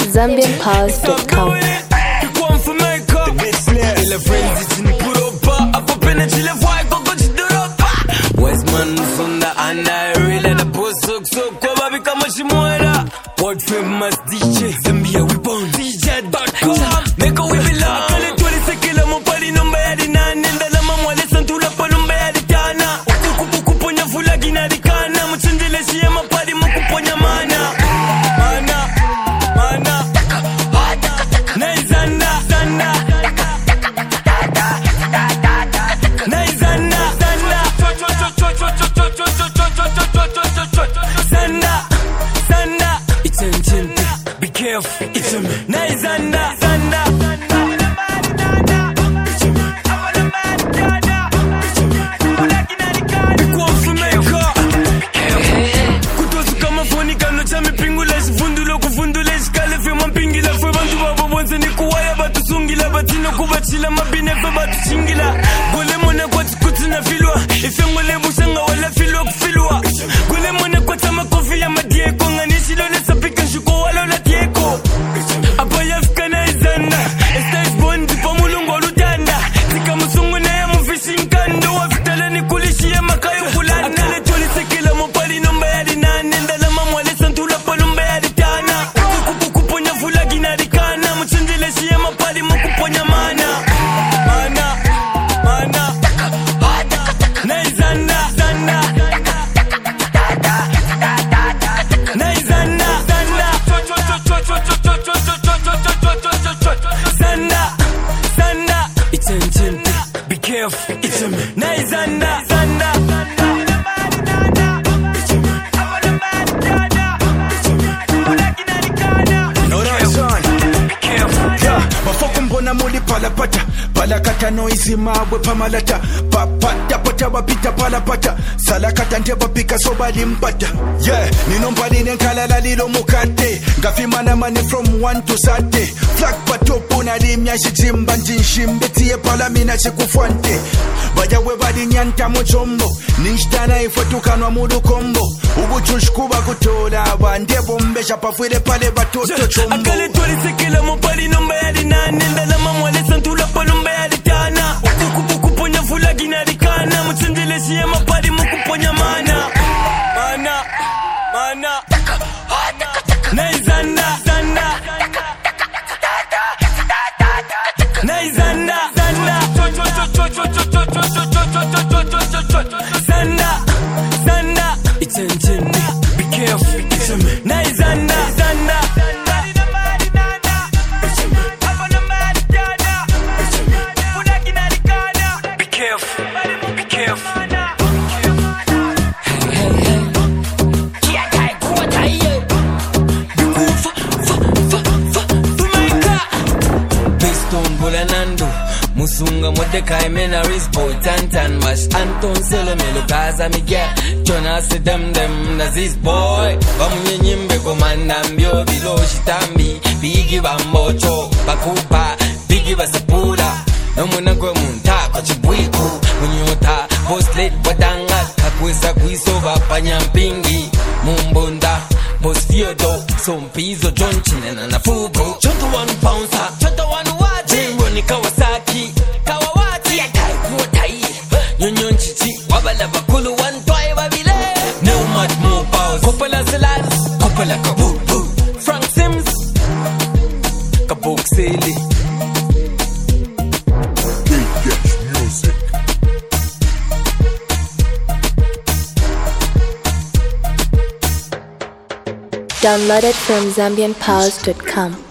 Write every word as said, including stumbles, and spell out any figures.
Zambian Pals dot com. World famous D J Zambia we born D J dot com. Make a we belong. Kale twali sekela mo pali nomba ya dinane ndala mamwa lesa ntula pa nomba ya ditana. Ukuku kuponya fula gina dikana mutendele siye mapadi mukuponya mana. Mana mana Naizana sana Naizana sana Sana sana be careful, it's a man. Naizana, Zana. Kutosu kama foni kano chame pingula Sifundula kufundula iskale fema mpingila Fwe bantu babo bonse ni kuwaya batu sungila Batino kubachila mabine fe batu chingila Gole mone kwa tikuti na filwa Ife ngole bushanga wala filwa kufilwa Gole mone kwa tama kofi ya madie Konga nishilo lesa pika shuko wala la tieko Apa yafika naizana Esta is bondi pa mulungo lutanda Tika musungu na ya mufishi nkando Wafitala ni kulishi ya makayo kulana Akale toli sekela mopali nomba ya dinane Ndala mamwale santula pa nomba ya ditana Kuku kuponya fula gina dikana Muchendele siya mapali mukuponya mana Mana Mana Naizana Zana Naizana Zana Sana Sana It's a engine. Be careful, it's a man. Naizana Sana Mbona muli palapata palakata noisi mabwe pamalata papata pata wapita palapata salakata nteba pika sobali mpata yeah ninompani nenkalala lilo mukate ngafimana mani from one to sate flag patopo na limya shitimba njinshimbe tiye palamina chikufwante bajawe bali nyanta muchombo nishtana ifotukanwa mudu kombo ubuchushkuba kutola bande bombesha pafwile pale batoto chombo akale twali sekela mopali nomba ya dinane ndala mamwale santula pa nomba ya ditana ukuku kuponya fula gina dikana mutendele siye mapadi mukuponya mana Mana Mana Naizana Zana Naizana Zana Sana Sana It's a engine. Be careful, it's a man. Naizana Zana Be careful, be careful. Musunga Mordecai Menaris boy Tantan Mash Anton Selomelo Gaza Miguel Jonas dem dem Nazis boy Bamunye nyimbe komanda mbio bilo shitambi Bigi bambocho bakupa Bigi basapula Nomuna kwe munta kwa chibwiku Munyota boss late wadanga Kakwesa kuiso bapanya mpingi Mumbunda boss fiodo Sompizo John Chinena na fugo Choto one bouncer Choto one waji Jimbo ni Kawasaki Kawawati Yakai kuotai Nyonyon chichi Wabala bakulu wantwae wabile No much more pause Kopala Silas Kopala kabubu Frank Sims Kabuk Sili Downloaded from Zambian Pals dot com.